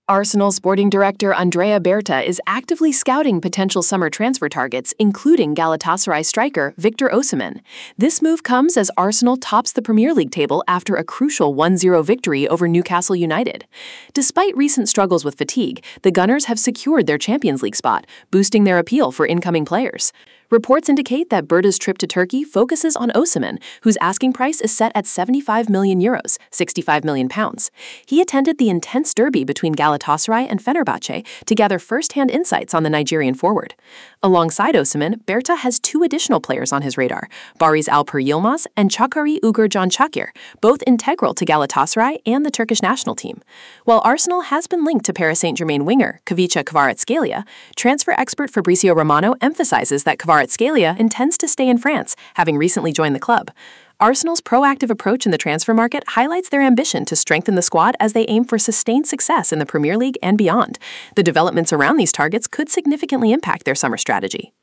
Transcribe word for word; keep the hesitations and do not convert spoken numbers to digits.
Arsenal sporting director Andrea Berta is actively scouting potential summer transfer targets, including Galatasaray striker Victor Osimhen. This move comes as Arsenal tops the Premier League table after a crucial one zero victory over Newcastle United. Despite recent struggles with fatigue, the Gunners have secured their Champions League spot, boosting their appeal for incoming players. Reports indicate that Berta's trip to Turkey focuses on Osimhen, whose asking price is set at seventy-five million euros, sixty-five million pounds. He attended the intense derby between Galatasaray and Fenerbahce to gather first-hand insights on the Nigerian forward. Alongside Osimhen, Berta has two additional players on his radar, Bariz Alper Yilmaz and Çakırı Uğurcan Çakır, both integral to Galatasaray and the Turkish national team. While Arsenal has been linked to Paris Saint-Germain winger Khvicha Kvaratskhelia, transfer expert Fabrizio Romano emphasizes that Kvaratskhelia intends to stay in France, having recently joined the club. Arsenal's proactive approach in the transfer market highlights their ambition to strengthen the squad as they aim for sustained success in the Premier League and beyond. The developments around these targets could significantly impact their summer strategy.